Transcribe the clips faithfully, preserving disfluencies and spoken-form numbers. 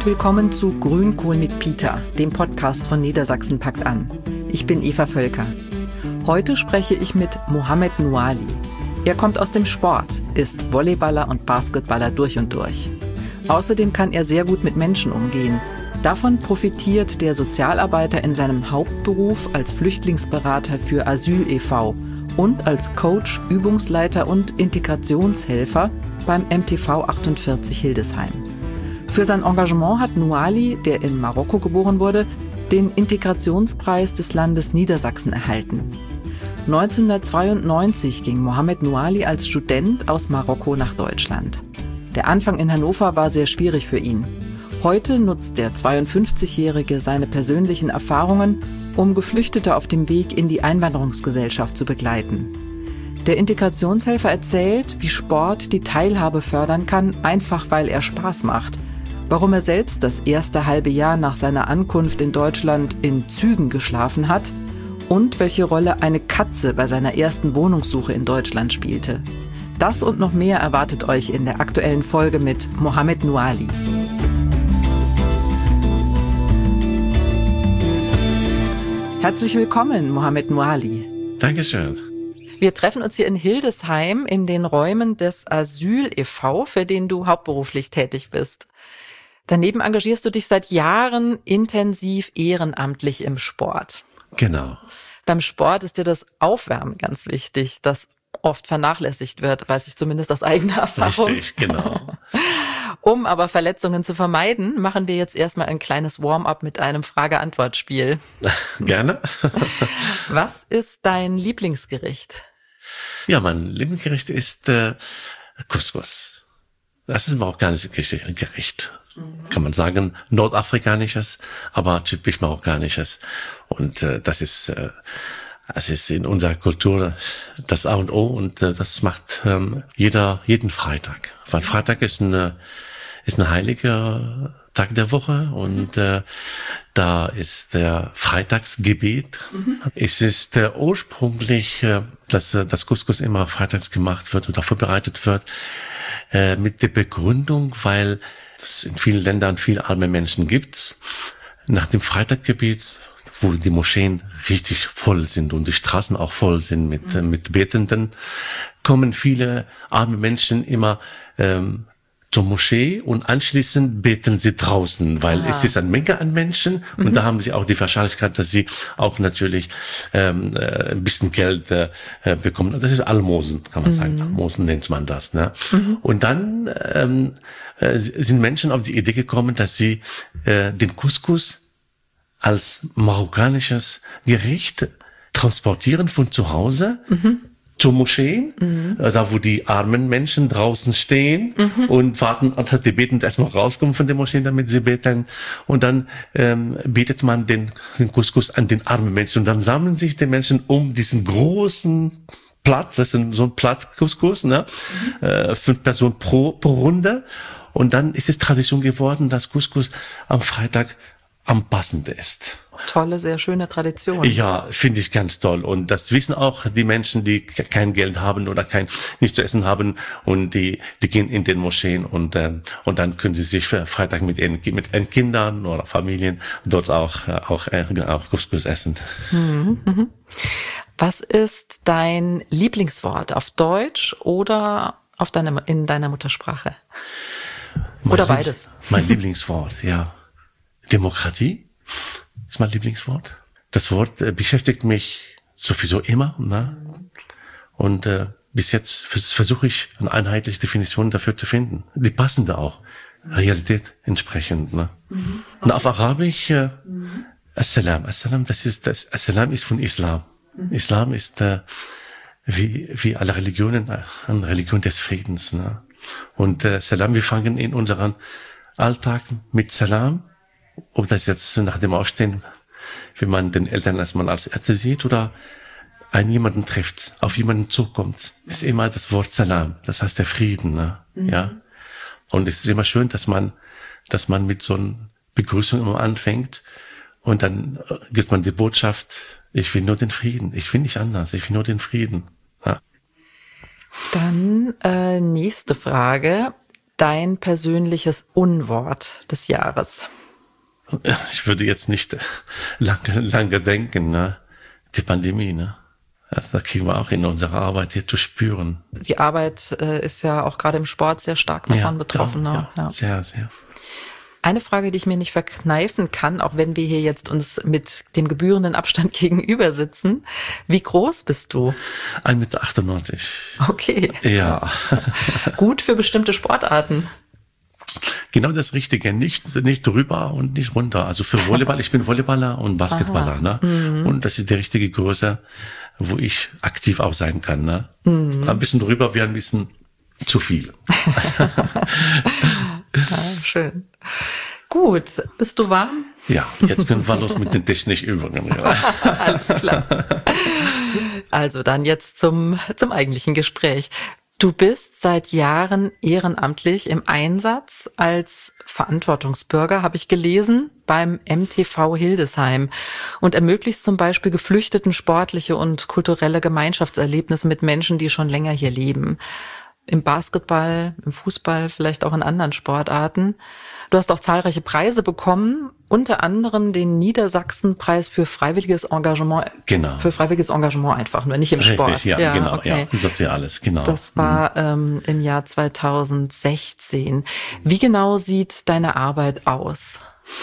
willkommen zu Grünkohl mit Peter, dem Podcast von Niedersachsen packt an. Ich bin Eva Völker. Heute spreche ich mit Mohamed Nouali. Er kommt aus dem Sport, ist Volleyballer und Basketballer durch und durch. Außerdem kann er sehr gut mit Menschen umgehen. Davon profitiert der Sozialarbeiter in seinem Hauptberuf als Flüchtlingsberater für Asyl e V und als Coach, Übungsleiter und Integrationshelfer beim M T V achtundvierzig Hildesheim. Für sein Engagement hat Nouali, der in Marokko geboren wurde, den Integrationspreis des Landes Niedersachsen erhalten. neunzehnhundertzweiundneunzig ging Mohamed Nouali als Student aus Marokko nach Deutschland. Der Anfang in Hannover war sehr schwierig für ihn. Heute nutzt der zweiundfünfzigjährige seine persönlichen Erfahrungen, um Geflüchtete auf dem Weg in die Einwanderungsgesellschaft zu begleiten. Der Integrationshelfer erzählt, wie Sport die Teilhabe fördern kann, einfach weil er Spaß macht. Warum er selbst das erste halbe Jahr nach seiner Ankunft in Deutschland in Zügen geschlafen hat und welche Rolle eine Katze bei seiner ersten Wohnungssuche in Deutschland spielte. Das und noch mehr erwartet euch in der aktuellen Folge mit Mohamed Nouali. Herzlich willkommen, Mohamed Nouali. Dankeschön. Wir treffen uns hier in Hildesheim in den Räumen des Asyl e V, für den du hauptberuflich tätig bist. Daneben engagierst du dich seit Jahren intensiv ehrenamtlich im Sport. Genau. Beim Sport ist dir das Aufwärmen ganz wichtig, das oft vernachlässigt wird, weiß ich zumindest aus eigener Erfahrung. Richtig, genau. Um aber Verletzungen zu vermeiden, machen wir jetzt erstmal ein kleines Warm-up mit einem Frage-Antwort-Spiel. Gerne. Was ist dein Lieblingsgericht? Ja, mein Lieblingsgericht ist äh, Couscous. Das ist ein marokkanisches Gericht. Mhm. Kann man sagen, nordafrikanisches, aber typisch marokkanisches. Und äh, das ist... Äh, Es ist in unserer Kultur das A und O und äh, das macht ähm, jeder jeden Freitag. Weil Freitag ist eine ist ein heiliger Tag der Woche und äh, da ist der Freitagsgebet. Mhm. Es ist äh, ursprünglich, äh, dass äh, das Couscous immer freitags gemacht wird oder vorbereitet wird äh, mit der Begründung, weil es in vielen Ländern viele arme Menschen gibt. Nach dem Freitagsgebet, wo die Moscheen richtig voll sind und die Straßen auch voll sind mit mhm. mit Betenden, kommen viele arme Menschen immer ähm, zur Moschee und anschließend beten sie draußen, weil Aha. es ist eine Menge an Menschen mhm. und da haben sie auch die Wahrscheinlichkeit, dass sie auch natürlich ähm, äh, ein bisschen Geld äh, bekommen. Das ist Almosen, kann man mhm. sagen. Almosen nennt man das. Ne? Mhm. Und dann ähm, äh, sind Menschen auf die Idee gekommen, dass sie äh, den Couscous als marokkanisches Gericht transportieren von zu Hause mhm. zur Moschee, mhm. da wo die armen Menschen draußen stehen mhm. und warten, dass die Betenden erstmal rauskommen von der Moschee, damit sie beten. Und dann ähm, betet man den, den Couscous an den armen Menschen. Und dann sammeln sich die Menschen um diesen großen Platt, das ist so ein Platt Couscous, ne? Mhm. Äh, fünf Personen pro, pro Runde. Und dann ist es Tradition geworden, dass Couscous am Freitag am passendsten ist. Tolle, sehr schöne Tradition. Ja, finde ich ganz toll. Und das wissen auch die Menschen, die kein Geld haben oder kein nichts zu essen haben. Und die die gehen in den Moscheen und ähm, und dann können sie sich für Freitag mit ihren, mit ihren Kindern oder Familien dort auch auch äh, auch Couscous essen. Mhm, mhm. Was ist dein Lieblingswort auf Deutsch oder auf deiner in deiner Muttersprache? Mein oder Lieb- beides? Mein Lieblingswort, ja. Demokratie ist mein Lieblingswort. Das Wort äh, beschäftigt mich sowieso immer, ne? Und äh, bis jetzt vers- versuche ich eine einheitliche Definition dafür zu finden, die passende auch, Realität entsprechend, ne? Mhm. Und auf Arabisch äh, mhm. Assalam, Assalam, das ist das Assalam ist von Islam. Mhm. Islam ist äh, wie wie alle Religionen eine Religion des Friedens, ne? Und äh, Salam, wir fangen in unseren Alltag mit Salam. Ob das jetzt nach dem Aufstehen, wenn man den Eltern erstmal als Ärzte sieht oder einen jemanden trifft, auf jemanden zukommt, ist immer das Wort Salam. Das heißt der Frieden, ne? Mhm. Ja. Und es ist immer schön, dass man, dass man mit so einer Begrüßung immer anfängt und dann gibt man die Botschaft, ich will nur den Frieden. Ich will nicht anders. Ich will nur den Frieden. Ja. Dann äh, nächste Frage. dein persönliches Unwort des Jahres? Ich würde jetzt nicht lange, lange denken, ne? Die Pandemie, ne? Also da kriegen wir auch in unserer Arbeit hier zu spüren. Die Arbeit äh, ist ja auch gerade im Sport sehr stark davon ja, betroffen. Ja, ne? ja, ja, sehr, sehr. Eine Frage, die ich mir nicht verkneifen kann, auch wenn wir hier jetzt uns mit dem gebührenden Abstand gegenüber sitzen. Wie groß bist du? ein Meter achtundneunzig. Okay. Ja. Gut für bestimmte Sportarten. Genau das Richtige, nicht, nicht drüber und nicht runter. Also für Volleyball, ich bin Volleyballer und Basketballer, ne? Mhm. Und das ist die richtige Größe, wo ich aktiv auch sein kann, ne? Mhm. Ein bisschen drüber wäre ein bisschen zu viel. Ja, schön. Gut, bist du warm? Ja, jetzt können wir los mit den technischen Übungen. Alles klar. Also dann jetzt zum, zum eigentlichen Gespräch. Du bist seit Jahren ehrenamtlich im Einsatz als Verantwortungsbürger, habe ich gelesen, beim M T V Hildesheim und ermöglichst zum Beispiel Geflüchteten sportliche und kulturelle Gemeinschaftserlebnisse mit Menschen, die schon länger hier leben. Im Basketball, im Fußball, vielleicht auch in anderen Sportarten. Du hast auch zahlreiche Preise bekommen, unter anderem den Niedersachsen-Preis für freiwilliges Engagement. Genau. Für freiwilliges Engagement einfach, nur nicht im Richtig, Sport. Ja, ja, genau, okay. ja, Soziales, genau. Das war ähm, im Jahr zweitausendsechzehn. Wie genau sieht deine Arbeit aus?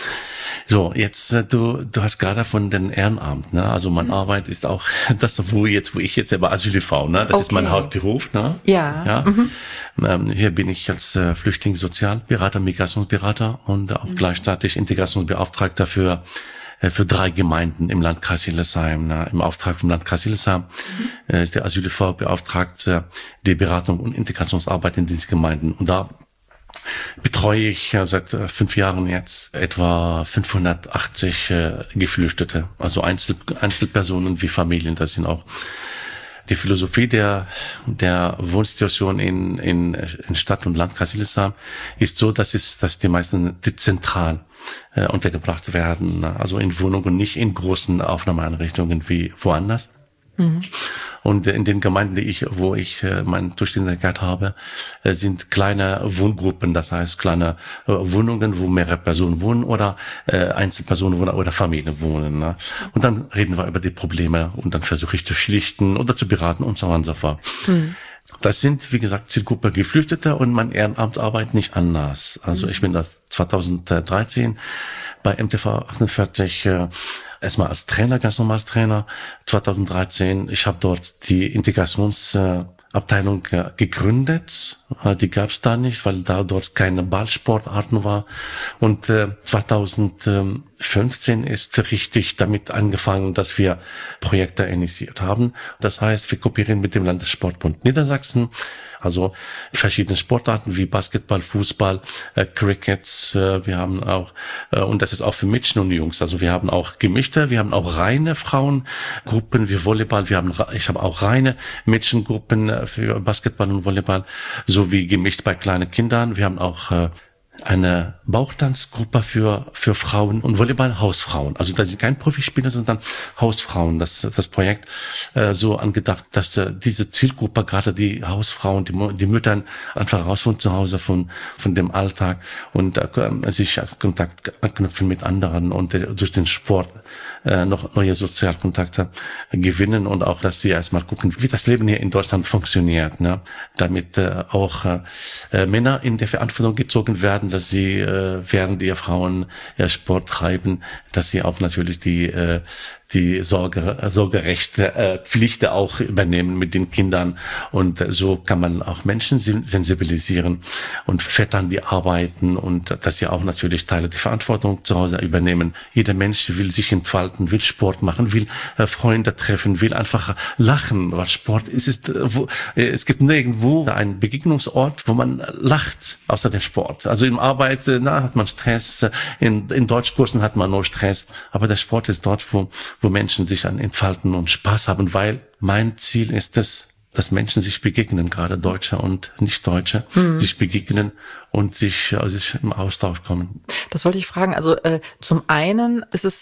So, jetzt äh, du du hast gerade von den Ehrenamt, ne? Also meine mhm. Arbeit ist auch das, wo jetzt wo ich jetzt selber als Ü D V, ne? Das okay. ist mein Hauptberuf, ne? Ja. Ja. Mhm. Ähm, hier bin ich als äh, Flüchtlingssozialberater, Migrationsberater und auch mhm. gleichzeitig Integrationsbeauftragter für äh, für drei Gemeinden im Landkreis Hildesheim. Ne? Im Auftrag vom Landkreis Hildesheim mhm. äh, ist der Asyl-Ü D V beauftragt, äh, die Beratung und Integrationsarbeit in diesen Gemeinden. Und da betreue ich ja, seit äh, fünf Jahren jetzt etwa fünfhundertachtzig äh, Geflüchtete, also Einzel Einzelpersonen wie Familien. Das sind auch die Philosophie der der Wohnsituation in in, in Stadt und Landkreis Hildesheim ist so, dass es dass die meisten dezentral äh, untergebracht werden, also in Wohnungen, nicht in großen Aufnahmeeinrichtungen wie woanders. Mhm. Und in den Gemeinden, die ich, wo ich äh, meine Zuständigkeit habe, äh, sind kleine Wohngruppen, das heißt kleine äh, Wohnungen, wo mehrere Personen wohnen oder äh, Einzelpersonen wohnen oder Familien wohnen. Ne? Und dann reden wir über die Probleme und dann versuche ich zu schlichten oder zu beraten und so weiter und so fort. Mhm. Das sind, wie gesagt, Zielgruppe Geflüchtete und mein Ehrenamt arbeitet nicht anders. Also ich bin das zweitausenddreizehn bei M T V achtundvierzig äh, erstmal als Trainer, ganz normal als Trainer. zweitausenddreizehn, ich habe dort die Integrationsabteilung äh, gegründet. Äh, die gab es da nicht, weil da dort keine Ballsportarten war. Und äh, zweitausendfünfzehn ist richtig damit angefangen, dass wir Projekte initiiert haben. Das heißt, wir kooperieren mit dem Landessportbund Niedersachsen. Also verschiedene Sportarten wie Basketball, Fußball, äh, Cricket. Äh, wir haben auch, äh, und das ist auch für Mädchen und Jungs. Also wir haben auch gemischte, wir haben auch reine Frauengruppen wie Volleyball. Wir haben, ich habe auch reine Mädchengruppen für Basketball und Volleyball, sowie gemischt bei kleinen Kindern. Wir haben auch äh, eine Bauchtanzgruppe für für Frauen und Volleyball Hausfrauen. Also da sind kein Profispieler, sondern Hausfrauen. Das das Projekt äh, so angedacht, dass äh, diese Zielgruppe, gerade die Hausfrauen, die, die Mütter einfach raus von zu Hause, von von dem Alltag und äh, sich Kontakt anknüpfen mit anderen und äh, durch den Sport äh, noch neue Sozialkontakte gewinnen und auch, dass sie erstmal gucken, wie das Leben hier in Deutschland funktioniert, ne? Damit äh, auch äh, Männer in der Verantwortung gezogen werden, dass sie, äh, während ihr Frauen äh, Sport treiben, dass sie auch natürlich die äh, die Sorge, Sorgerechte, äh, Pflichten auch übernehmen mit den Kindern. Und äh, so kann man auch Menschen sensibilisieren und Vätern, die arbeiten und dass sie auch natürlich Teile der Verantwortung zu Hause übernehmen. Jeder Mensch will sich entfalten, will Sport machen, will äh, Freunde treffen, will einfach lachen, was Sport ist. ist äh, wo, äh, es gibt nirgendwo einen Begegnungsort, wo man lacht, außer dem Sport. Also im Arbeit, äh, na, hat man Stress, in, in Deutschkursen hat man nur Stress, aber der Sport ist dort, wo wo Menschen sich an entfalten und Spaß haben, weil mein Ziel ist es, dass Menschen sich begegnen, gerade Deutsche und Nicht-Deutsche, mhm. sich begegnen und sich, also sich im Austausch kommen. Das wollte ich fragen. Also äh, zum einen ist es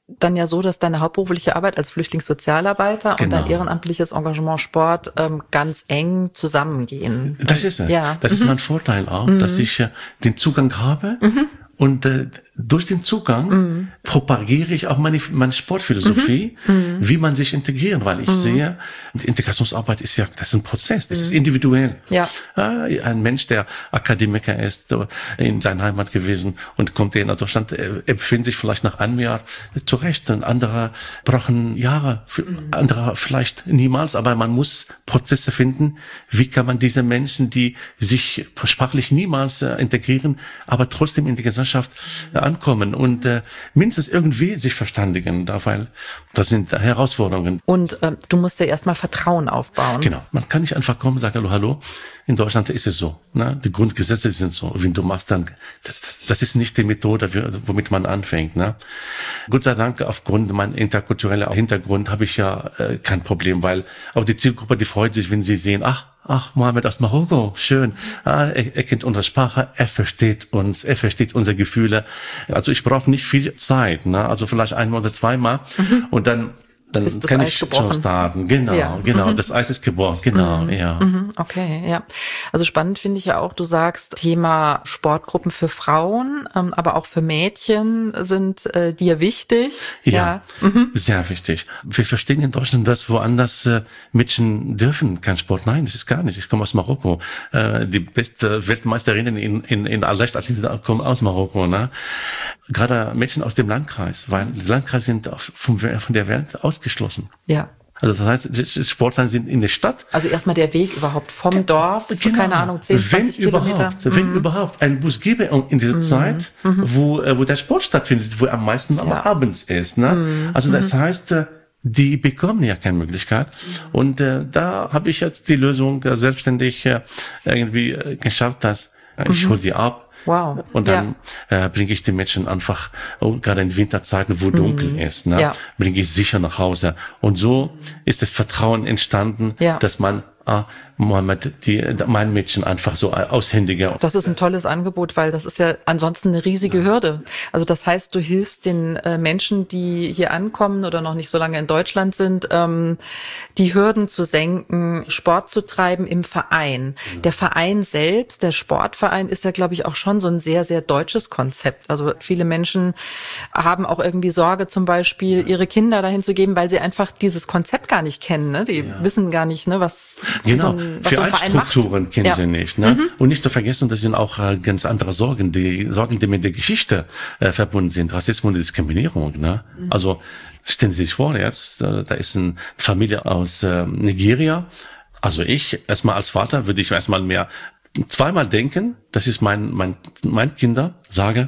dann ja so, dass deine hauptberufliche Arbeit als Flüchtlingssozialarbeiter genau. und dein ehrenamtliches Engagement Sport ähm, ganz eng zusammengehen. Das ist es. Ja. Das mhm. ist mein Vorteil auch, mhm. dass ich äh, den Zugang habe mhm. und äh, durch den Zugang mhm. propagiere ich auch meine, meine Sportphilosophie, mhm. wie man sich integrieren, weil ich mhm. sehe, die Integrationsarbeit ist ja, das ist ein Prozess, das mhm. ist individuell. Ja. Ein Mensch, der Akademiker ist, in seiner Heimat gewesen und kommt in Deutschland, er befindet sich vielleicht nach einem Jahr zurecht, ein anderer brauchen Jahre, mhm. anderer vielleicht niemals, aber man muss Prozesse finden, wie kann man diese Menschen, die sich sprachlich niemals äh, integrieren, aber trotzdem in die Gesellschaft äh, ankommen und äh, mindestens irgendwie sich verständigen, da, weil das sind Herausforderungen. Und äh, du musst ja erstmal Vertrauen aufbauen. Genau, man kann nicht einfach kommen und sagen, hallo, hallo, in Deutschland ist es so, ne? Die Grundgesetze sind so, wenn du machst dann, das, das, das ist nicht die Methode, womit man anfängt. Ne? Gott sei Dank, aufgrund meinem interkulturellen Hintergrund habe ich ja äh, kein Problem, weil auch die Zielgruppe, die freut sich, wenn sie sehen, ach, Ach, Mohammed aus Marokko, schön. Ah, er, er kennt unsere Sprache, er versteht uns, er versteht unsere Gefühle. Also ich brauche nicht viel Zeit, ne? Also vielleicht einmal oder zweimal mhm. und dann dann ist das kann Eis ich gebrochen. schon starten. Genau, ja. genau. Mhm. Das Eis ist gebrochen. Genau, mhm. ja. Mhm. Okay, ja. Also spannend finde ich ja auch, du sagst, Thema Sportgruppen für Frauen, ähm, aber auch für Mädchen sind äh, dir wichtig. Ja, ja. Mhm. sehr wichtig. Wir verstehen in Deutschland, dass woanders äh, Mädchen dürfen kein Sport. Nein, das ist gar nicht. Ich komme aus Marokko. Äh, die beste Weltmeisterinnen in, in, in Leichtathletik kommen aus Marokko, ne? Gerade Mädchen aus dem Landkreis, weil die Landkreise sind von, von der Welt ausgeschlossen. Ja. Also das heißt, Sportler sind in der Stadt. Also erstmal der Weg überhaupt vom Dorf, genau. keine Ahnung, zehn, zwanzig wenn Kilometer. Überhaupt, wenn mhm. überhaupt ein Bus gäbe in dieser mhm. Zeit, mhm. wo, wo der Sport stattfindet, wo am meisten aber ja. abends ist. Ne? Mhm. Also das mhm. heißt, die bekommen ja keine Möglichkeit. Mhm. Und äh, da habe ich jetzt die Lösung äh, selbstständig äh, irgendwie äh, geschafft, dass äh, ich mhm. hole die ab. Wow. Und dann ja. äh, bringe ich die Menschen einfach, oh, gerade in Winterzeiten, wo dunkel mhm. ist, ne, ja. bringe ich sicher nach Hause. Und so ist das Vertrauen entstanden, ja. dass man ah, Mohammed, die, mein Mädchen einfach so aushändiger. Das ist ein tolles Angebot, weil das ist ja ansonsten eine riesige ja. Hürde. Also das heißt, du hilfst den äh, Menschen, die hier ankommen oder noch nicht so lange in Deutschland sind, ähm, die Hürden zu senken, Sport zu treiben im Verein. Ja. Der Verein selbst, der Sportverein, ist ja, glaube ich, auch schon so ein sehr, sehr deutsches Konzept. Also viele Menschen haben auch irgendwie Sorge, zum Beispiel ja. ihre Kinder dahin zu geben, weil sie einfach dieses Konzept gar nicht kennen. Ne? Die ja. wissen gar nicht, ne, was genau. so ein Was Vereinsstrukturen kennen ja. sie nicht. Ne? Mhm. Und nicht zu vergessen, das sind auch äh, ganz andere Sorgen, die Sorgen, die mit der Geschichte äh, verbunden sind. Rassismus und Diskriminierung. Ne? Mhm. Also stellen Sie sich vor, jetzt äh, da ist eine Familie aus äh, Nigeria. Also ich, erstmal als Vater, würde ich erstmal mehr zweimal denken, das ist mein, mein, mein Kinder, sage,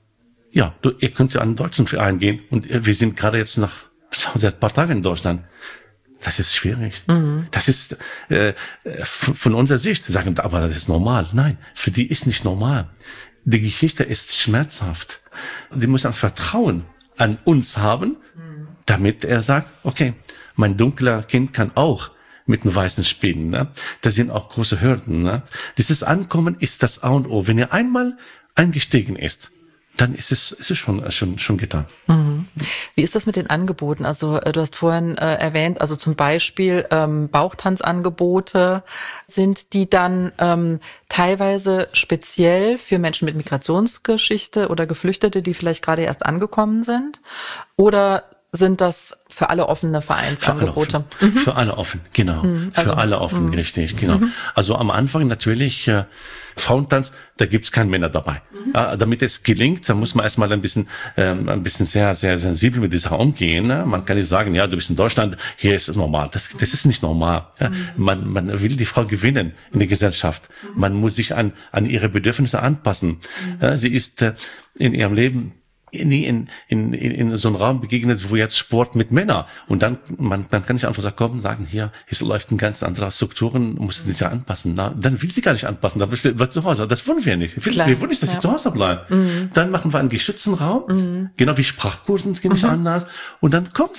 ja, du, ihr könnt ja an einen deutschen Verein gehen und wir sind gerade jetzt nach, seit ein paar Tagen in Deutschland. Das ist schwierig. Mhm. Das ist äh, von unserer Sicht, sagen, aber das ist normal. Nein, für die ist nicht normal. Die Geschichte ist schmerzhaft. Die müssen das Vertrauen an uns haben, mhm. damit er sagt, okay, mein dunkler Kind kann auch mit einem weißen spielen. Ne? Das sind auch große Hürden. Ne? Dieses Ankommen ist das A und O. Wenn er einmal eingestiegen ist, dann ist es, ist es schon, schon, schon getan. Mhm. Wie ist das mit den Angeboten? Also du hast vorhin äh, erwähnt, also zum Beispiel ähm, Bauchtanzangebote, sind die dann ähm, teilweise speziell für Menschen mit Migrationsgeschichte oder Geflüchtete, die vielleicht gerade erst angekommen sind? Oder sind das für alle offene Vereinsangebote? Für alle offen, mhm. für alle offen genau. Mhm. Also, für alle offen, mhm. richtig, genau. Mhm. Also am Anfang natürlich äh, Frauentanz, da gibt's keine Männer dabei. Mhm. Äh, damit es gelingt, da muss man erstmal ein bisschen ähm, ein bisschen sehr, sehr sensibel mit dieser umgehen. Ne? Man kann nicht sagen, ja, du bist in Deutschland, hier ist es normal. Das, das ist nicht normal. Mhm. Man, man will die Frau gewinnen in der Gesellschaft. Mhm. Man muss sich an, an ihre Bedürfnisse anpassen. Mhm. Ja, sie ist äh, in ihrem Leben nie in, in, in, in so einem Raum begegnet, wo jetzt Sport mit Männern. Und dann, man, dann kann ich einfach sagen, komm, sagen, hier, es läuft ein ganz anderer Strukturen, muss sich ja anpassen. Na, dann will sie gar nicht anpassen, dann bleibt zu Hause. Das wollen wir nicht. Wir, wir wollen nicht, dass ja. sie zu Hause bleibt. Mhm. Dann machen wir einen geschützten Raum, mhm. genau wie Sprachkursen, das geht nicht mhm. anders. Und dann kommt sie.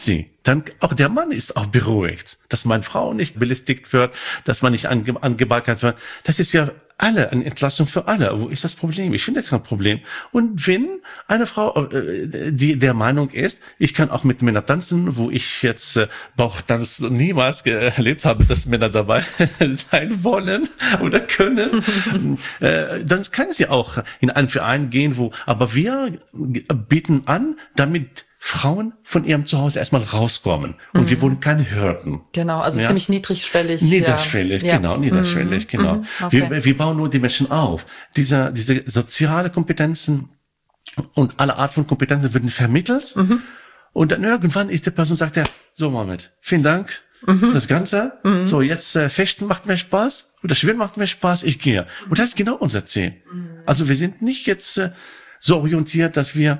dann auch der Mann ist auch beruhigt, dass meine Frau nicht belästigt wird, dass man nicht ange, angebaggert wird. Das ist ja alle, eine Entlastung für alle. Wo ist das Problem? Ich finde das kein Problem. Und wenn eine Frau, äh, die der Meinung ist, ich kann auch mit Männern tanzen, wo ich jetzt äh, Bauchtanz niemals erlebt habe, dass Männer dabei sein wollen oder können, äh, dann kann sie auch in einen Verein gehen, wo, aber wir bieten an, damit Frauen von ihrem Zuhause erstmal rauskommen. Und mhm. wir wollen keine Hürden. Genau, also ja? ziemlich niedrigschwellig. Niedrigschwellig, ja. genau, niedrigschwellig, mhm. genau. Okay. Wir, wir bauen nur die Menschen auf. Diese, diese soziale Kompetenzen und alle Art von Kompetenzen werden vermittelt. Mhm. Und dann irgendwann ist die Person, sagt er, so Mohammed, vielen Dank. Mhm. Das Ganze. Mhm. So, jetzt äh, Fechten macht mir Spaß. Oder Schwimmen macht mir Spaß. Ich gehe. Und das ist genau unser Ziel. Mhm. Also wir sind nicht jetzt äh, so orientiert, dass wir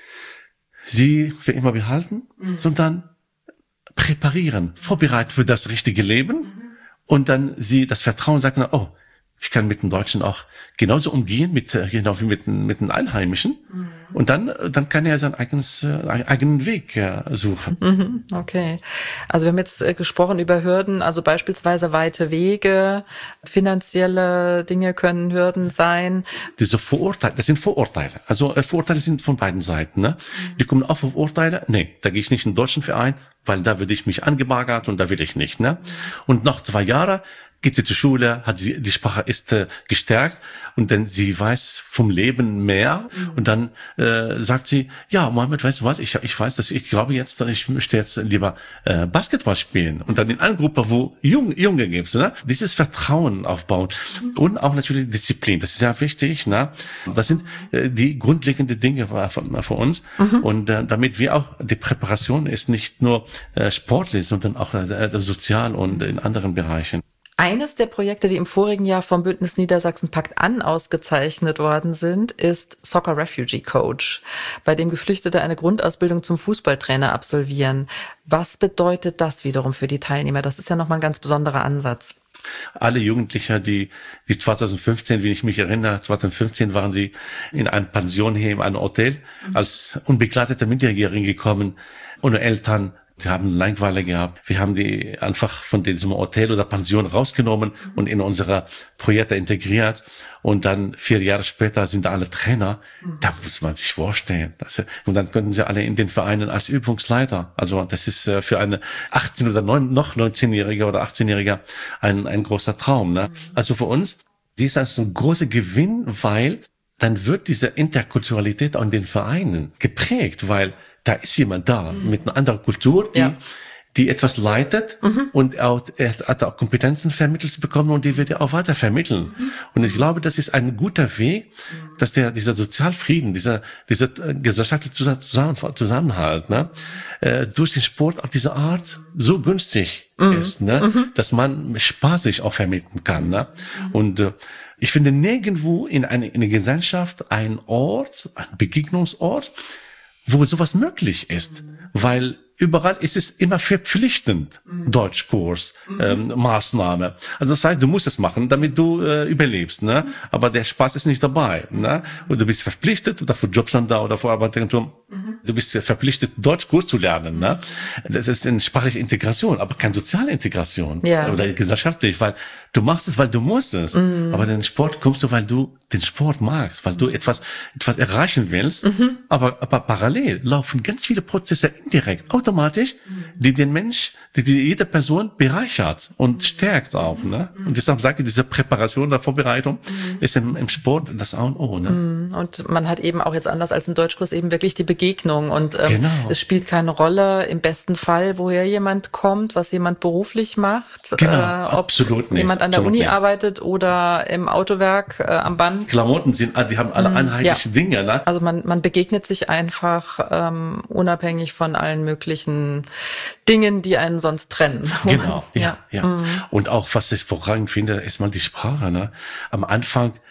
sie für immer behalten, mhm. sondern präparieren, vorbereiten für das richtige Leben mhm. und dann sie das Vertrauen sagen, oh, ich kann mit den Deutschen auch genauso umgehen, mit, genau wie mit, mit den Einheimischen. Mhm. Und dann, dann kann er seinen eigenes, äh, eigenen Weg äh, suchen. Mhm, okay. Also wir haben jetzt äh, gesprochen über Hürden, also beispielsweise weite Wege, finanzielle Dinge können Hürden sein. Diese Vorurteile, das sind Vorurteile. Also äh, Vorurteile sind von beiden Seiten. Ne? Mhm. Die kommen auch auf Vorurteile. Nee, da gehe ich nicht in den deutschen Verein, weil da würde ich mich angebaggert und da will ich nicht. Ne? Mhm. Und nach zwei Jahren geht sie zur Schule, hat sie, die Sprache ist äh, gestärkt und dann sie weiß vom Leben mehr mhm. und dann äh, sagt sie, ja, Mohammed, weißt du was, ich ich weiß, dass ich glaube jetzt, ich möchte jetzt lieber äh, Basketball spielen und dann in einer Gruppe, wo Junge, Junge gibt, ne, dieses Vertrauen aufbauen mhm. und auch natürlich Disziplin, das ist sehr wichtig, ne, das sind äh, die grundlegenden Dinge für, für uns mhm. und äh, damit wir auch, die Präparation ist nicht nur äh, sportlich, sondern auch äh, sozial und in anderen Bereichen. Eines der Projekte, die im vorigen Jahr vom Bündnis Niedersachsen Pakt an ausgezeichnet worden sind, ist Soccer Refugee Coach, bei dem Geflüchtete eine Grundausbildung zum Fußballtrainer absolvieren. Was bedeutet das wiederum für die Teilnehmer? Das ist ja nochmal ein ganz besonderer Ansatz. Alle Jugendliche, die, die zwanzig fünfzehn, wie ich mich erinnere, zwanzig fünfzehn waren sie in einer Pension hier in einem Hotel als unbegleitete Minderjährige gekommen, ohne Eltern. Die haben Langeweile gehabt. Wir haben die einfach von diesem Hotel oder Pension rausgenommen und in unsere Projekte integriert. Und dann vier Jahre später sind alle Trainer. Da muss man sich vorstellen. Also, und dann können sie alle in den Vereinen als Übungsleiter. Also das ist für eine achtzehn- oder noch neunzehnjährige oder achtzehnjährige ein, ein großer Traum. Ne? Also für uns, die ist das ein großer Gewinn, weil dann wird diese Interkulturalität auch in den Vereinen geprägt, weil da ist jemand da mhm. mit einer anderen Kultur, die, ja. die etwas leitet mhm. und auch, er hat auch Kompetenzen vermittelt bekommen und die wird er auch weiter vermitteln. Mhm. Und ich glaube, das ist ein guter Weg, dass der, dieser Sozialfrieden, dieser, dieser gesellschaftliche Zusammenhalt, ne, äh, durch den Sport auf diese Art so günstig mhm. ist, ne, mhm. dass man spaßig auch vermitteln kann, ne. Und, äh, ich finde nirgendwo in einer, in einer Gesellschaft ein Ort, ein Begegnungsort, wo sowas möglich ist, mhm. weil überall ist es immer verpflichtend, mhm. Deutschkurs, mhm. ähm, Maßnahme. Also das heißt, du musst es machen, damit du äh, überlebst, ne? Aber der Spaß ist nicht dabei, ne? Und du bist verpflichtet, oder für Jobstand da oder für Arbeitsagentur, mhm. du bist verpflichtet, Deutschkurs zu lernen, ne? Das ist eine sprachliche Integration, aber keine soziale Integration ja. oder gesellschaftlich, weil du machst es, weil du musst es. Mhm. Aber in den Sport kommst du, weil du den Sport magst, weil du etwas etwas erreichen willst. Mhm. Aber, aber parallel laufen ganz viele Prozesse indirekt, automatisch, mhm. die den Mensch, die, die jede Person bereichert und stärkt auch. Ne? Und deshalb sage ich, diese Präparation oder Vorbereitung mhm. ist im, im Sport das A und O. Ne? Und man hat eben auch jetzt anders als im Deutschkurs eben wirklich die Begegnung. Und ähm, genau. es spielt keine Rolle im besten Fall, woher jemand kommt, was jemand beruflich macht. Genau, äh, ob absolut nicht. jemand an der absolut Uni nicht. arbeitet oder im Autowerk äh, am Band. Klamotten sind, die haben alle einheitliche ja. Dinge. Ne? Also man, man begegnet sich einfach ähm, unabhängig von allen möglichen Dingen, die einen sonst trennen. Genau, ja, ja. ja. Mhm. Und auch, was ich vorrangig finde, ist mal die Sprache. Ne? Am Anfang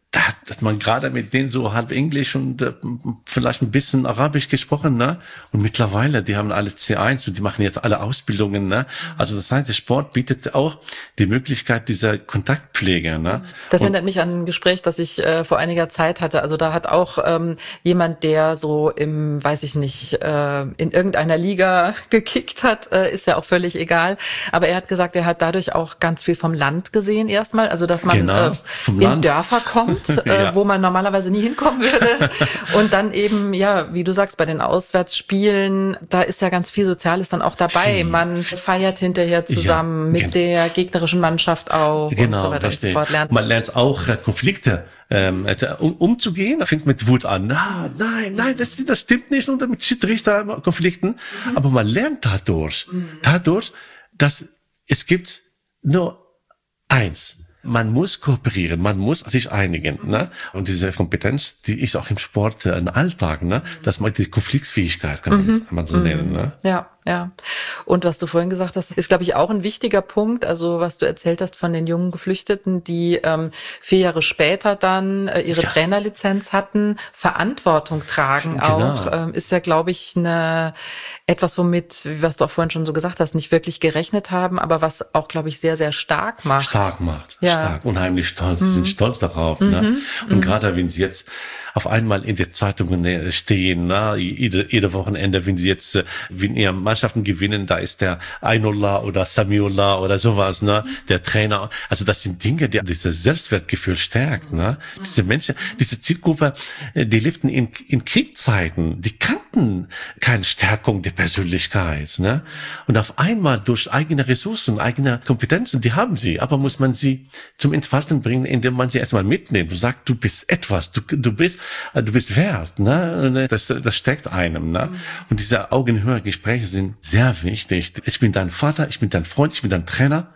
da hat man gerade mit denen so halb Englisch und äh, vielleicht ein bisschen Arabisch gesprochen, ne? Und mittlerweile, die haben alle C eins und die machen jetzt alle Ausbildungen, ne? Also das heißt, der Sport bietet auch die Möglichkeit dieser Kontaktpflege, ne? Das und, erinnert mich an ein Gespräch, das ich äh, vor einiger Zeit hatte. Also da hat auch ähm, jemand, der so im, weiß ich nicht, äh, in irgendeiner Liga gekickt hat, äh, ist ja auch völlig egal. Aber er hat gesagt, er hat dadurch auch ganz viel vom Land gesehen erstmal. Also dass man genau, äh, in Land. Dörfer kommt, ja. äh, wo man normalerweise nie hinkommen würde. Und dann eben, ja, wie du sagst, bei den Auswärtsspielen, da ist ja ganz viel Soziales dann auch dabei. Man feiert hinterher zusammen ja, mit genau. der gegnerischen Mannschaft auch genau, und so weiter richtig. und so fort. Lernt. Man lernt auch äh, Konflikte ähm, um, umzugehen. Da fängt mit Wut an. Ah, nein, nein, das, das stimmt nicht. Und damit Schiedsrichter Konflikten. Mhm. Aber man lernt dadurch, mhm. dadurch, dass es gibt nur eins. Man muss kooperieren, man muss sich einigen, mhm. ne? Und diese Kompetenz, die ist auch im Sport äh, im Alltag, ne? Das macht die Konfliktfähigkeit, kann man, mhm. kann man so mhm. nennen, ne? Ja, ja. Und was du vorhin gesagt hast, ist, glaube ich, auch ein wichtiger Punkt. Also was du erzählt hast von den jungen Geflüchteten, die ähm, vier Jahre später dann äh, ihre ja. Trainerlizenz hatten, Verantwortung tragen genau. auch, ähm, ist ja, glaube ich, eine etwas, womit, was du auch vorhin schon so gesagt hast, nicht wirklich gerechnet haben, aber was auch, glaube ich, sehr, sehr stark macht. Stark macht, ja. stark, unheimlich stolz. Mhm. Sie sind stolz darauf. Mhm. Ne? Und mhm. gerade wenn sie jetzt auf einmal in der Zeitungen stehen, ne? jede, jede Wochenende, wenn sie jetzt, wenn ihre Mannschaften gewinnen, da ist der Ainullah oder Samiullah oder sowas, ne? Der Trainer. Also das sind Dinge, die dieses Selbstwertgefühl stärkt, ne? Diese Menschen, diese Zielgruppe, die lebten in, in Kriegszeiten, die kannten keine Stärkung der Persönlichkeit, ne? Und auf einmal durch eigene Ressourcen, eigene Kompetenzen, die haben sie, aber muss man sie zum Entfalten bringen, indem man sie erstmal mitnimmt und sagt, du bist etwas, du, du bist, du bist wert, ne? Das, das steckt einem, ne? Und diese Augenhöhe-Gespräche sind sehr wichtig. Ich bin dein Vater, ich bin dein Freund, ich bin dein Trainer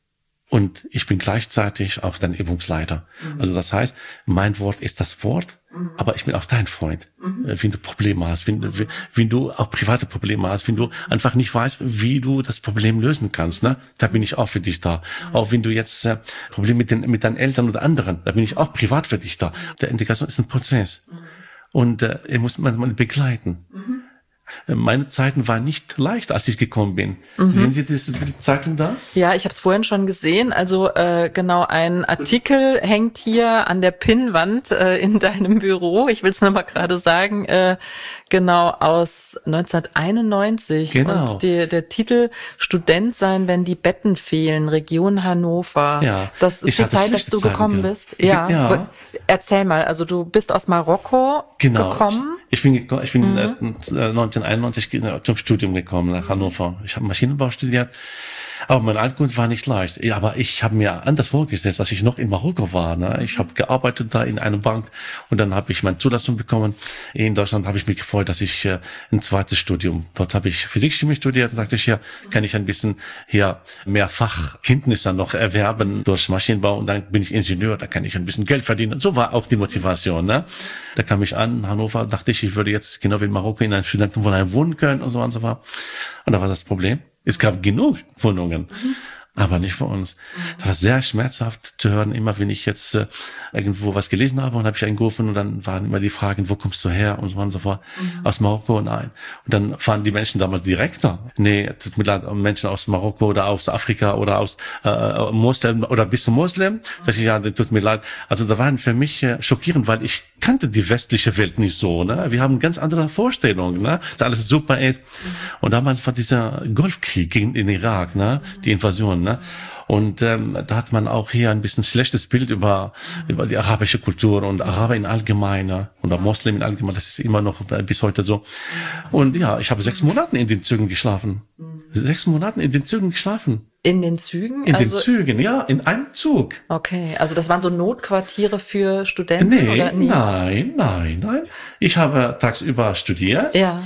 und ich bin gleichzeitig auch dein Übungsleiter. Mhm. Also das heißt, mein Wort ist das Wort, mhm. aber ich bin auch dein Freund. Mhm. Wenn du Probleme hast, wenn, mhm. wenn du auch private Probleme hast, wenn du einfach nicht weißt, wie du das Problem lösen kannst, ne, da bin ich auch für dich da. Mhm. Auch wenn du jetzt äh, Probleme mit den mit deinen Eltern oder anderen, da bin ich auch privat für dich da. Mhm. Der Integration ist ein Prozess mhm. und äh, er muss man, man begleiten. Mhm. Meine Zeiten waren nicht leicht, als ich gekommen bin. Mhm. Sehen Sie diese Zeiten da? Ja, ich habe es vorhin schon gesehen. Also äh, genau, ein Artikel hängt hier an der Pinnwand äh, in deinem Büro. Ich will es mir mal gerade sagen. Äh, genau, aus neunzehnhunderteinundneunzig. Genau. Und die, der Titel Student sein, wenn die Betten fehlen, Region Hannover. Ja. Das ist ich die Zeit, dass du Zeiten, gekommen ja. bist. Ja. ja. Erzähl mal, also du bist aus Marokko genau. gekommen. Ich, ich bin, gekommen, ich bin Mhm. äh, neunzehnhunderteinundneunzig zum Studium gekommen nach Hannover. Ich habe Maschinenbau studiert. Aber meine Ankunft war nicht leicht. Ja, aber ich habe mir anders vorgestellt, dass ich noch in Marokko war. Ne? Ich habe gearbeitet da in einer Bank und dann habe ich meine Zulassung bekommen. In Deutschland habe ich mich gefreut, dass ich äh, ein zweites Studium. Dort habe ich Physik-Chemie studiert. Da sagte ich, ja, kann ich ein bisschen hier mehr Fachkenntnisse noch erwerben durch Maschinenbau und dann bin ich Ingenieur. Da kann ich ein bisschen Geld verdienen. So war auch die Motivation. Ne? Da kam ich an, Hannover, dachte ich, ich würde jetzt genau wie in Marokko in einem Studentenwohnheim wohnen können und so und so war. Und da war das Problem. Es gab genug Wohnungen, mhm. aber nicht für uns. Mhm. Das war sehr schmerzhaft zu hören, immer wenn ich jetzt äh, irgendwo was gelesen habe und habe ich angerufen und dann waren immer die Fragen, wo kommst du her und so und so fort. Mhm. Aus Marokko, nein. Und dann fahren die Menschen damals direkter. Nee, tut mir leid, Menschen aus Marokko oder aus Afrika oder aus äh, Moslem oder bis zum Moslem. Mhm. Sag ich, ja, tut mir leid. Also da waren für mich äh, schockierend, weil ich kannte die westliche Welt nicht so. Ne? Wir haben ganz andere Vorstellungen, ne? Dass alles super ist. Mhm. Und damals war dieser Golfkrieg gegen den Irak, ne? Mhm. Die Invasion, ne? Und ähm, da hat man auch hier ein bisschen schlechtes Bild über mhm. über die arabische Kultur und Araber in allgemeiner oder Moslem in allgemein. Das ist immer noch bis heute so. Und ja, ich habe sechs Monate in den Zügen geschlafen. Mhm. Sechs Monate in den Zügen geschlafen. In den Zügen? In also, den Zügen, ja, in einem Zug. Okay, also das waren so Notquartiere für Studenten? Nee, oder? nee, nein, nein, nein. Ich habe tagsüber studiert. Ja.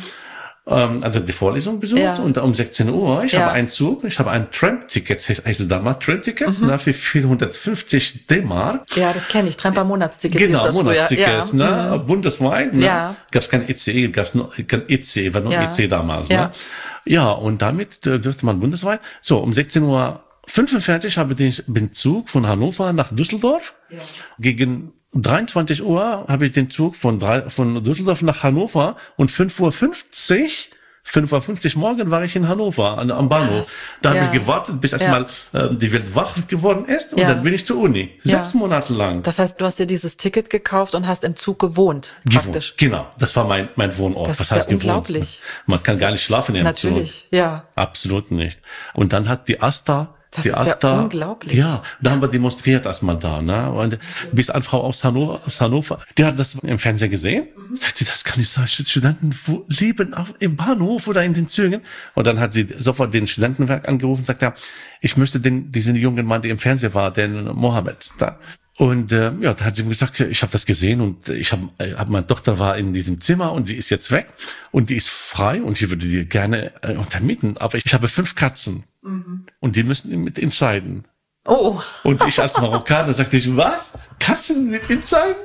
Also die Vorlesung besucht ja. und um sechzehn Uhr, ich ja. habe einen Zug, ich habe ein Tram-Ticket, heißt es damals Tram-Tickets, mhm. für vierhundertfünfzig D-Mark. Ja, das kenne ich, Tramper-Monatsticket. Genau, hieß das Monatstickets, ja. ne, mhm. bundesweit, ne, ja. gab es kein E C E, gab es nur kein E C E, war nur ja. E C E damals, ja. ne. Ja, und damit äh, dürfte man bundesweit. So, um sechzehn Uhr fünfundvierzig habe ich den Zug von Hannover nach Düsseldorf ja. gegen dreiundzwanzig Uhr habe ich den Zug von, von Düsseldorf nach Hannover und fünf Uhr fünfzig fünf Uhr fünfzig morgen war ich in Hannover an, am Bahnhof. Da ja. habe ich gewartet, bis erstmal ja. äh, die Welt wach geworden ist und ja. dann bin ich zur Uni. Sechs ja. Monate lang. Das heißt, du hast dir dieses Ticket gekauft und hast im Zug gewohnt, gewohnt. praktisch. Genau, das war mein mein Wohnort. Das Was ist heißt ja gewohnt? Unglaublich. Man das kann gar nicht schlafen im Zug. Natürlich, ja. Absolut nicht. Und dann hat die Asta Das die ist Asta, ja unglaublich. Ja, da haben wir demonstriert erstmal da, ne? Und bis eine Frau aus Hannover, aus Hannover, die hat das im Fernsehen gesehen. Mhm. Sagt sie, das kann nicht sein. Studenten leben auf, im Bahnhof oder in den Zügen. Und dann hat sie sofort den Studentenwerk angerufen und sagt, ja, ich möchte den, diesen jungen Mann, der im Fernsehen war, den Mohammed, da. Und äh, ja, da hat sie mir gesagt, ich habe das gesehen und ich habe, hab, meine Tochter war in diesem Zimmer und sie ist jetzt weg und die ist frei und ich würde die gerne äh, untermieten, aber ich habe fünf Katzen mhm. und die müssen mit entscheiden. Oh. Und ich als Marokkaner sagte ich, was? Katzen mit entscheiden?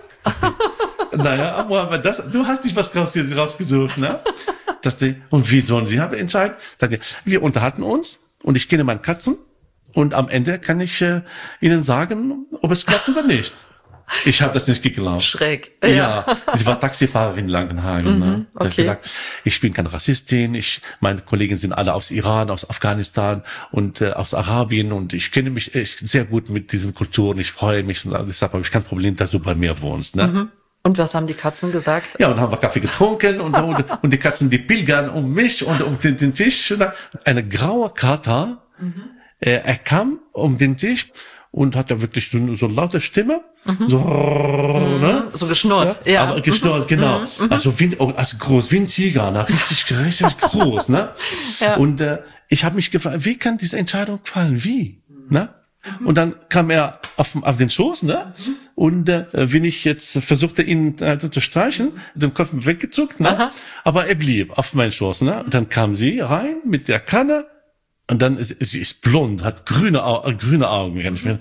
Naja, aber das, du hast nicht was rausgesucht, ne? Das die, und wie sollen sie haben entscheiden? Sagte, wir unterhalten uns und ich kenne meine Katzen. Und am Ende kann ich äh, Ihnen sagen, ob es klappt oder nicht. Ich habe das nicht geglaubt. Schräg. Ja, ja. Sie war Taxifahrerin in Langenhagen. Mhm, ne? Sie okay. hat gesagt, ich bin keine Rassistin. Ich, meine Kollegen sind alle aus Iran, aus Afghanistan und äh, aus Arabien. Und ich kenne mich echt sehr gut mit diesen Kulturen. Ich freue mich. Und deshalb habe ich kein Problem, dass du bei mir wohnst. Ne? Mhm. Und was haben die Katzen gesagt? Ja, und haben wir Kaffee getrunken und, und, und die Katzen, die pilgern um mich und um den, den Tisch. Eine graue Kater. Mhm. Er kam um den Tisch und hat ja wirklich so, so laute Stimme, mhm. so, mhm. ne? So geschnurrt, ja. ja. Aber geschnurrt, mhm. genau. Mhm. Also wie, also groß wie ein Tiger, ne? richtig, richtig groß, ne? Ja. Und äh, ich habe mich gefragt, wie kann diese Entscheidung fallen? Wie, ne? Mhm. Und dann kam er auf, auf den Schoß, ne? Mhm. Und äh, wenn ich jetzt versuchte, ihn äh, zu streichen, den Kopf weggezuckt, ne? Aha. Aber er blieb auf meinen Schoß, ne? Und dann kam sie rein mit der Kanne. Und dann ist sie ist blond, hat grüne, Au- grüne Augen. Und,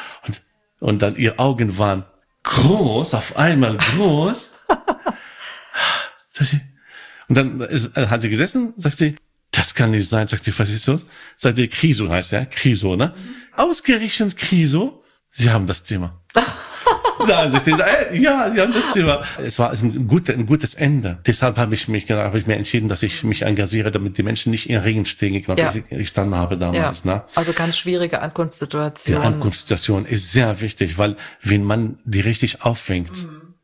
und dann ihre Augen waren groß, auf einmal groß. Und dann ist, hat sie gesessen, sagt sie, das kann nicht sein. Sagt sie, was ist das? Sagt sie, Kriso heißt ja, Kriso, ne? Ausgerechnet Kriso, sie haben das Thema. Ja, sie ja, sie haben das Thema. Es war ein, gut, ein gutes Ende. Deshalb habe ich mich, habe ich mir entschieden, dass ich mich engagiere, damit die Menschen nicht in Regen stehen, glaube ja. ich gestanden habe damals. Ja. Ne? Also ganz schwierige Ankunftssituation. Die Ankunftssituation ist sehr wichtig, weil wenn man die richtig auffängt, mhm.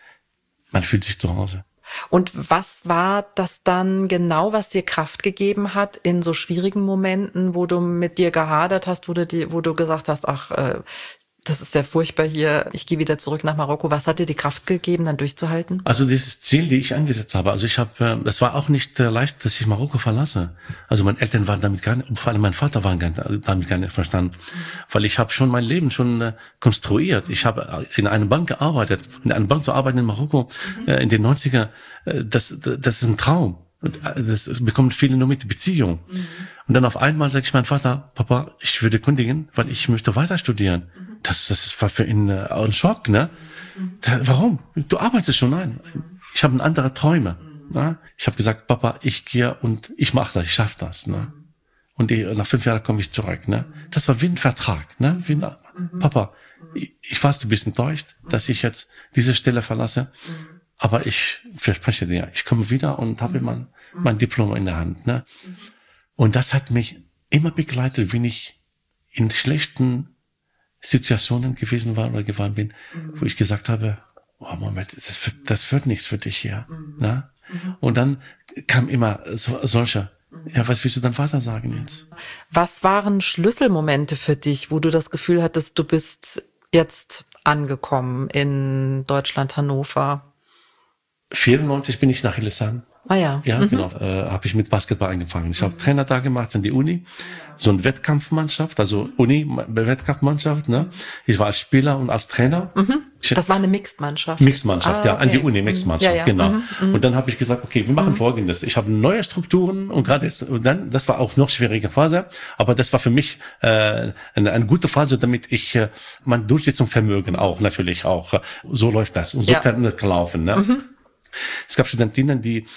man fühlt sich zu Hause. Und was war das dann genau, was dir Kraft gegeben hat in so schwierigen Momenten, wo du mit dir gehadert hast, wo du, die, wo du gesagt hast, ach, äh, das ist ja furchtbar hier, ich gehe wieder zurück nach Marokko. Was hat dir die Kraft gegeben, dann durchzuhalten? Also dieses Ziel, die ich angesetzt habe, also ich habe, das war auch nicht leicht, dass ich Marokko verlasse. Also meine Eltern waren damit gar nicht, vor allem mein Vater war damit gar nicht verstanden, mhm. weil ich habe schon mein Leben schon äh, konstruiert. Ich habe in einer Bank gearbeitet, in einer Bank zu arbeiten in Marokko mhm. äh, in den neunziger, äh, das, das ist ein Traum. Und das, das bekommt viele nur mit Beziehung. Mhm. Und dann auf einmal sage ich meinem Vater, Papa, ich würde kündigen, weil ich möchte weiter studieren. Mhm. Das, das war für ihn äh, ein Schock, ne? Mhm. Da, warum? Du arbeitest schon, nein. Ich habe andere Träume. Mhm. Ne? Ich habe gesagt, Papa, ich gehe und ich mache das, ich schaffe das. Ne? Und die, nach fünf Jahren komme ich zurück. Ne? Das war wie ein Vertrag. Ne? Wie ein, mhm. Papa, ich, ich weiß, du bist enttäuscht, dass ich jetzt diese Stelle verlasse. Mhm. Aber ich verspreche dir, ich komme wieder und habe mhm. mein, mein Diplom in der Hand. Ne? Mhm. Und das hat mich immer begleitet, wenn ich in schlechten Situationen gewesen war oder geworden bin, mhm. wo ich gesagt habe, oh Moment, das wird, das wird nichts für dich hier. Mhm. Ne? Mhm. Und dann kam immer so, solche, mhm. ja, was willst du deinem Vater sagen jetzt? Was waren Schlüsselmomente für dich, wo du das Gefühl hattest, du bist jetzt angekommen in Deutschland, Hannover? vierundneunzig bin ich nach Hildesheim. Ah ja. Ja, mhm. genau. Äh, habe ich mit Basketball angefangen. Ich mhm. habe Trainer da gemacht an die Uni. So eine Wettkampfmannschaft, also Uni, Wettkampfmannschaft. Ne? Ich war als Spieler und als Trainer. Mhm. Das war eine Mixed-Mannschaft. Mixed-Mannschaft, ah, ja, okay. An die Uni, Mixed-Mannschaft, ja, ja. genau. Mhm. Und dann habe ich gesagt, okay, wir machen mhm. Folgendes. Ich habe neue Strukturen und gerade ist, und dann, das war auch noch schwierige Phase, aber das war für mich äh, eine, eine gute Phase, damit ich äh, mein Durchsetzungsvermögen auch natürlich auch, so läuft das und so ja. kann das laufen. Ne? Mhm. Es gab Studentinnen, die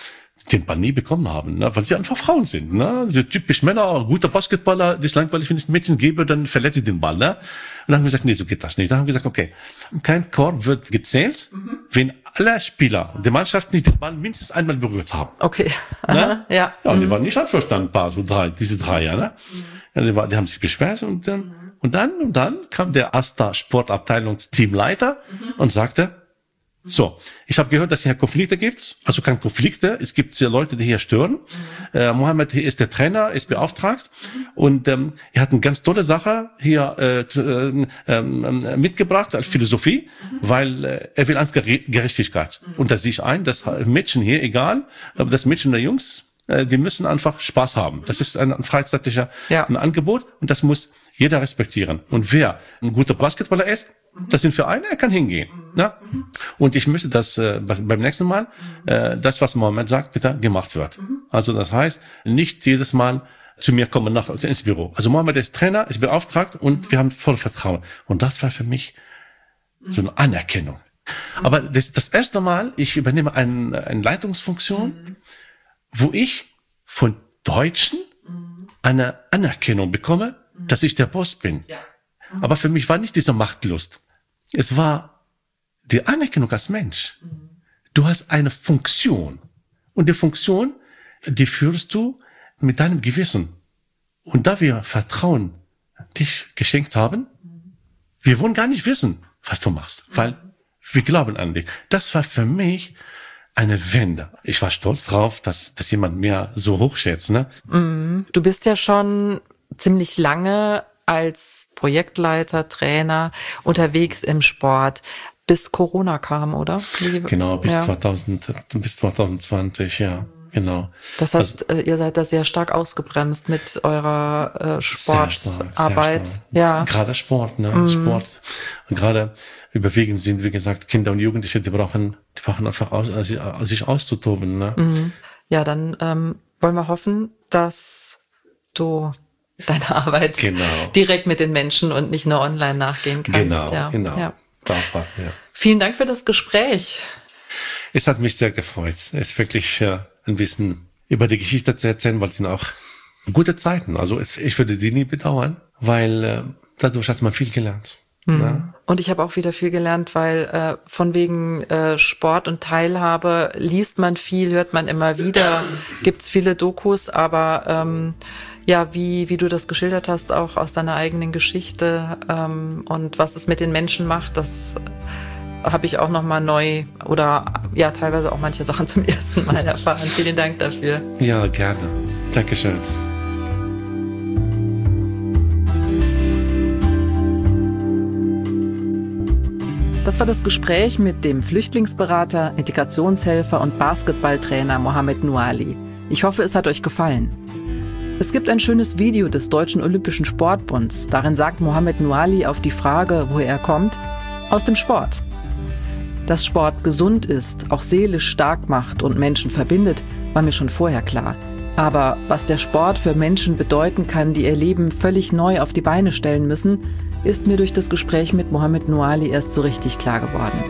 den Ball nie bekommen haben, ne? Weil sie einfach Frauen sind. Ne? So typisch Männer, guter Basketballer, das ist langweilig, wenn ich ein Mädchen gebe, dann verletze ich den Ball. Ne? Und dann haben wir gesagt, nee, so geht das nicht. Dann haben wir gesagt, okay, kein Korb wird gezählt, mhm. wenn alle Spieler der Mannschaft nicht den Ball mindestens einmal berührt haben. Okay. Ne? Ja. Ja, und mhm. die waren nicht einverstanden, paar, so drei, diese drei, ja, ne? Mhm. Ja, die, war, die haben sich beschwert und dann, mhm. und dann, und dann kam der Asta Sportabteilungsteamleiter mhm. und sagte, so, ich habe gehört, dass es hier Konflikte gibt, also keine Konflikte, es gibt sehr Leute, die hier stören. Mhm. Äh, Mohammed hier ist der Trainer, ist beauftragt mhm. und ähm, er hat eine ganz tolle Sache hier äh, äh, äh, mitgebracht als Philosophie, mhm. weil äh, er will einfach Gerechtigkeit. Mhm. Und da sehe ich ein, dass Mädchen hier, egal, aber das Mädchen oder Jungs, äh, die müssen einfach Spaß haben. Das ist ein, ein freizeitlicher ja. ein Angebot und das muss jeder respektieren. Und wer ein guter Basketballer ist, das sind Vereine, er kann hingehen. Ja? Und ich möchte, dass äh, beim nächsten Mal äh, das, was Mohammed sagt, bitte gemacht wird. Also das heißt, nicht jedes Mal zu mir kommen nach ins Büro. Also Mohammed ist Trainer, ist beauftragt und wir haben voll Vertrauen. Und das war für mich so eine Anerkennung. Aber das das erste Mal, ich übernehme eine, eine Leitungsfunktion, wo ich von Deutschen eine Anerkennung bekomme, dass ich der Boss bin. Ja. Aber für mich war nicht diese Machtlust. Es war die Anerkennung als Mensch. Du hast eine Funktion. Und die Funktion, die führst du mit deinem Gewissen. Und da wir Vertrauen dich geschenkt haben, wir wollen gar nicht wissen, was du machst. Weil wir glauben an dich. Das war für mich eine Wende. Ich war stolz drauf, dass, dass jemand mir so hochschätzt. Ne? Du bist ja schon ziemlich lange als Projektleiter, Trainer unterwegs im Sport, bis Corona kam, oder? Wie, genau, bis ja. zweitausend, bis zwanzig zwanzig, ja, genau. Das heißt, also, ihr seid da sehr stark ausgebremst mit eurer äh, Sportarbeit. Ja. Gerade Sport, ne? Mm. Sport. Und gerade überwiegend sind, wie gesagt, Kinder und Jugendliche, die brauchen, die brauchen einfach aus, also, sich auszutoben, ne? Mm. Ja, dann ähm, wollen wir hoffen, dass du deine Arbeit genau. direkt mit den Menschen und nicht nur online nachgehen kannst. Genau, ja. genau. Ja. Davon, ja. Vielen Dank für das Gespräch. Es hat mich sehr gefreut. Es ist wirklich äh, ein bisschen über die Geschichte zu erzählen, weil es sind auch gute Zeiten. Also es, ich würde die nie bedauern, weil äh, dadurch hat man viel gelernt. Mhm. Ja. Und ich habe auch wieder viel gelernt, weil äh, von wegen äh, Sport und Teilhabe liest man viel, hört man immer wieder, gibt's viele Dokus, aber ähm, ja, wie wie du das geschildert hast, auch aus deiner eigenen Geschichte ähm, und was es mit den Menschen macht, das habe ich auch nochmal neu oder ja teilweise auch manche Sachen zum ersten Mal erfahren. Vielen Dank dafür. Ja, gerne. Dankeschön. Das war das Gespräch mit dem Flüchtlingsberater, Integrationshelfer und Basketballtrainer Mohammed Nouali. Ich hoffe, es hat euch gefallen. Es gibt ein schönes Video des Deutschen Olympischen Sportbunds. Darin sagt Mohammed Nouali auf die Frage, woher er kommt, aus dem Sport. Dass Sport gesund ist, auch seelisch stark macht und Menschen verbindet, war mir schon vorher klar. Aber was der Sport für Menschen bedeuten kann, die ihr Leben völlig neu auf die Beine stellen müssen, ist mir durch das Gespräch mit Mohammed Nouali erst so richtig klar geworden.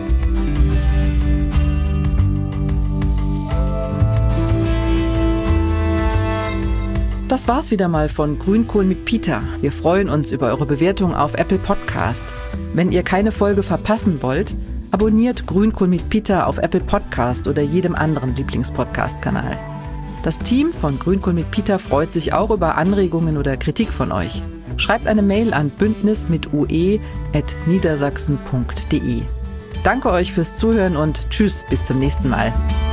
Das war's wieder mal von Grünkohl mit Peter. Wir freuen uns über eure Bewertung auf Apple Podcast. Wenn ihr keine Folge verpassen wollt, abonniert Grünkohl mit Peter auf Apple Podcast oder jedem anderen Lieblingspodcast-Kanal. Das Team von Grünkohl mit Peter freut sich auch über Anregungen oder Kritik von euch. Schreibt eine Mail an bündnis mit ue at niedersachsen punkt de. Danke euch fürs Zuhören und tschüss, bis zum nächsten Mal.